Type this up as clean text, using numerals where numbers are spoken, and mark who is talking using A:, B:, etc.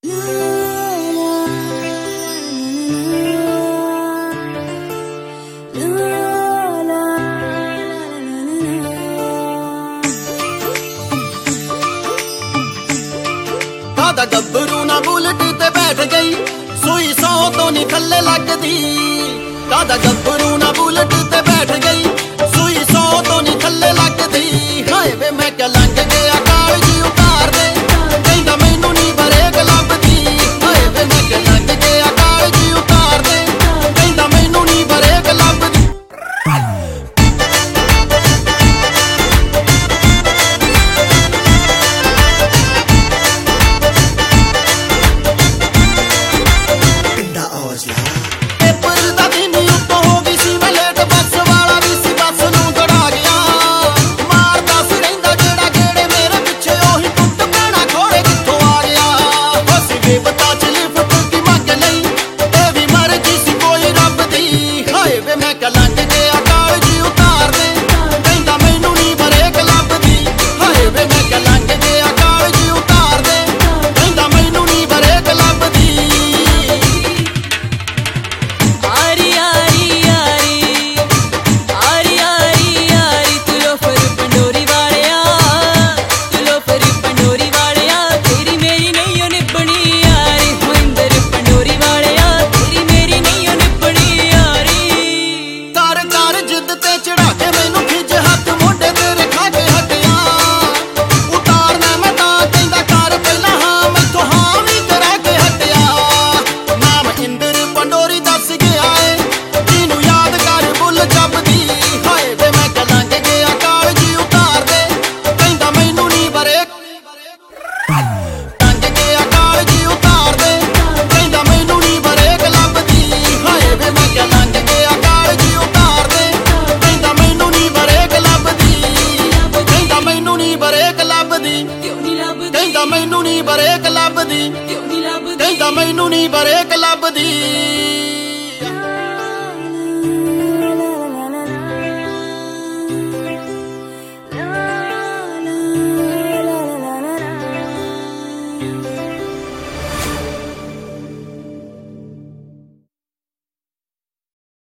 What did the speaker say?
A: ਕਾਦਾ ਗੱਭਰੂ ਨਾ ਬੁਲਟ ਤੇ ਬੈਠ ਗਈ, ਸੂਈ 100 ਤੋਂ ਨਹੀਂ ਥੱਲੇ ਲੱਗਦੀ। ਕਾਦਾ ਗੱਭਰੂ ਨਾ ਬੁਲਟ ਤੇ ਬੈਠ ਗਈ, ਸੂਈ 100 ਤੋਂ ਨਹੀਂ ਥੱਲੇ ਲੱਗਦੀ। ਹਾਏ ਵੇ ਮੈਂ ਕਿਆ ਲੰਘ ਗਿਆ ਕਾਲਜੀ ਉਤਾਰ ਦੇ, ਕਹਿੰਦਾ ਮੈਨੂੰ ਨਹੀਂ ਬਰੇਕ ਲੱਭਦੀ। ਹਾਏ ਵੇ ਮੈਂ ਕਿਆ ਲੰਘ ਗਿਆ ਕਾਲਜੀ ਉਤਾਰ ਦੇ, ਕਹਿੰਦਾ ਮੈਨੂੰ ਨਹੀਂ ਬਰੇਕ ਲੱਭਦੀ। ਪੇਪਰ ਦਾ ਦਿਨ ਉੱਤੋਂ ਹੋ ਗਈ ਸੀ ਮੈਂ ਲੇਟ, ਬੱਸ ਵਾਲਾ ਵੀ ਸੀ ਬੱਸ ਨੂੰ ਦੜਾ ਗਿਆ। ਮਾਰਦਾ ਸੀ ਰਹਿੰਦਾ ਜਿਹੜਾ ਗੇੜੇ ਮੇਰੇ ਪਿੱਛੇ, ਉਹੀ ਟੁੱਟ ਪੈਣਾ ਖੋੜੇ ਕਿੱਥੋਂ ਆ ਗਿਆ। ਬਸ ਬੇਪਤਾ ਚ ਲਿਫਟ ਦੀ ਮੰਗ ਲਈ, ਇਹ ਵੀ ਮਰਜ਼ੀ ਸੀ ਕੋਈ ਰੱਬ ਦੀ। ਹਾਏ ਵੇ ਮੈਂ ਕਿਆ ਲੰਘ ਗਿਆ ਕਾਲਜੀ ਉਤਾਰ ਦੇ, ਕਹਿੰਦਾ ਮੈਨੂੰ ਨਹੀਂ ਬਰੇਕ ਲੱਭਦੀ। ਹਾਏ ਵੇ ਮੈਂ ਕਿਆ ਲੰਘ ਗਿਆ ਕਾਲਜੀ ਉਤਾਰ ਦੇ, ਕਹਿੰਦਾ ਮੈਨੂੰ ਨਹੀਂ ਬਰੇਕ ਲੱਭਦੀ। ਕਹਿੰਦਾ ਮੈਨੂੰ ਨਹੀਂ ਬਰੇਕ ਲੱਭਦੀ, ਕਹਿੰਦਾ ਮੈਨੂੰ ਨਹੀਂ ਬਰੇਕ ਲੱਭਦੀ।